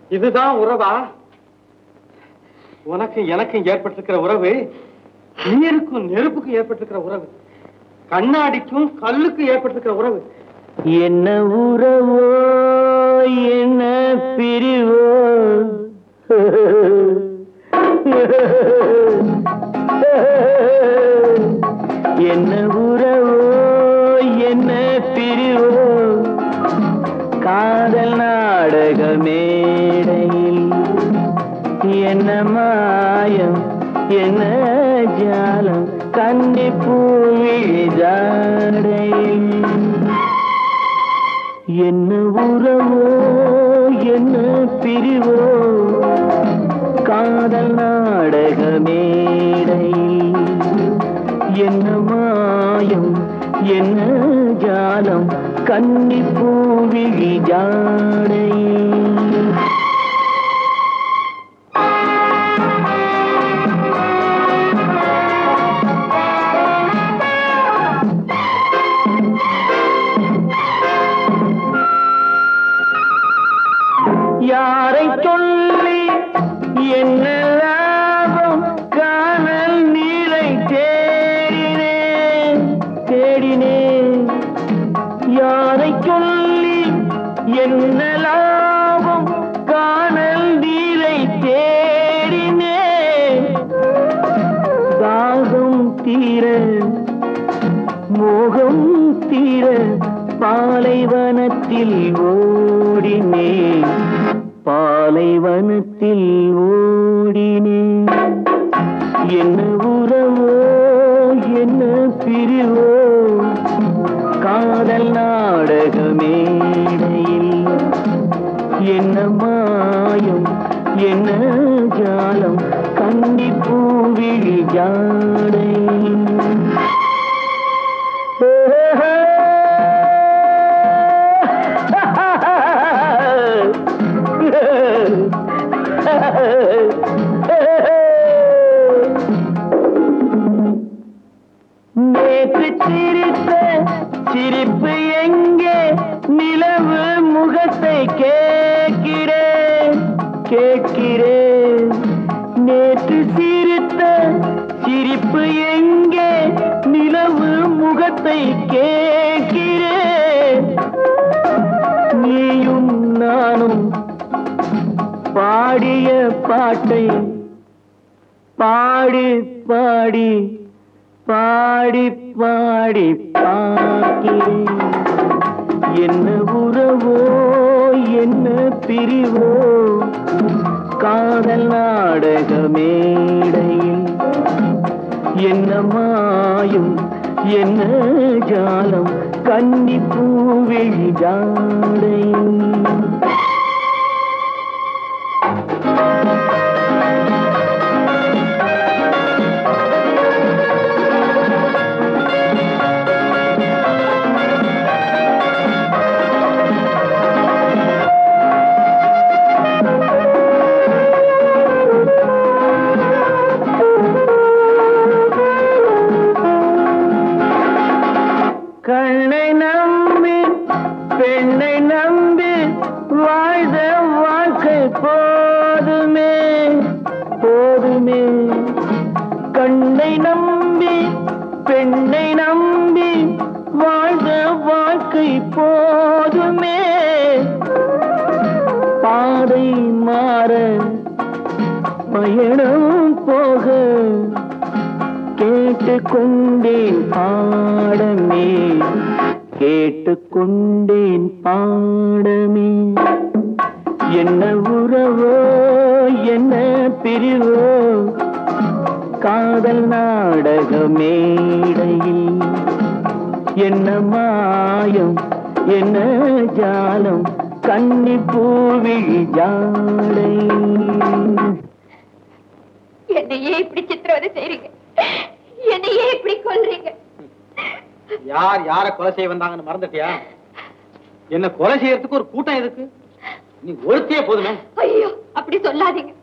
இதுதான் உறவா? உனக்கு எனக்கும் ஏற்பட்டிருக்கிற உறவு நீருக்கும் நெருப்புக்கும் ஏற்பட்டிருக்கிற உறவு, கண்ணாடிக்கும் கல்லுக்கும் ஏற்பட்டிருக்கிற உறவு. என்ன உறவோ என்ன பிரிவோ, என்ன உறவோ என்ன பிரிவோ, காதல் நாடக மேடையில் என்ன மாயம் என்ன ஜாலம், கன்னி பூவிழி ஜாடையில் என்ன உறவோ என்ன பிரிவோ, காதல் நாடக மேடையில் என்ன மாயம் என்ன ஜாலம், கன்னி பூவிழி ஜாடையில். யாரை சொல்லி என்ன லாபம், காணல் நீரை தேடினேன் தேடினேன். யாரை சொல்லி என்ன லாபம், காணல் நீரை தேடினேன். தாகம் தீர மோகம் தீர பாலைவனத்தில் ஓடினேன், பாலைவனத்தில் ஓடினேன். என்ன உறவோ என்ன பிரிவோ, காதல் நாடக மேடையில் என்ன மாயம் என்ன ஜாலம், கன்னி பூவிழி ஜாடையில். நேற்று சிரித்த சிரிப்பு எங்கே, நிலவு முகத்தை கேட்கிறேன் கேட்கிறேன். நேற்று சிரித்த சிரிப்பு எங்கே, நிலவு முகத்தை கேட்கிறேன். நீயும் நானும் பாடிய பாட்டை பாடி பாடி பாடி பாடி பார்க்கிறேன். என்ன உறவோ என்ன பிரிவோ, காதல் நாடக மேடையில் என்ன மாயம் என்ன ஜாலம், கன்னி பூவிழி ஜாடையில். கண்ணை நம்பி பெண்ணை நம்பி வாழ்ந்த வாழ்க்கை போதுமே போதுமே. கண்ணை நம்பி பெண்ணை நம்பி வாழ்ந்த வாழ்க்கை போதுமே. பாதை மாற பயணம் போக கேட்டுக்கொண்டேன் பாடமே கேட்டுக்கொண்டேன் பாடமே. என்ன உறவோ என்ன பிரிவோ, காதல் நாடக மேடையில் என்ன மாயம் என்ன ஜாலம், கன்னி பூவிழி ஜாடை. என்னையே இப்படி சித்திரவதை செய்றீங்க, என்னையே இப்படி கொல்றீங்க. யார் யார கொலை செய்ய வந்தாங்கன்னு மறந்துட்டியா? என்ன கொலை செய்யறதுக்கு ஒரு கூட்டம் எதுக்கு? நீ ஒருத்தியே போதுமே. ஐயோ அப்படி சொல்லாதீங்க.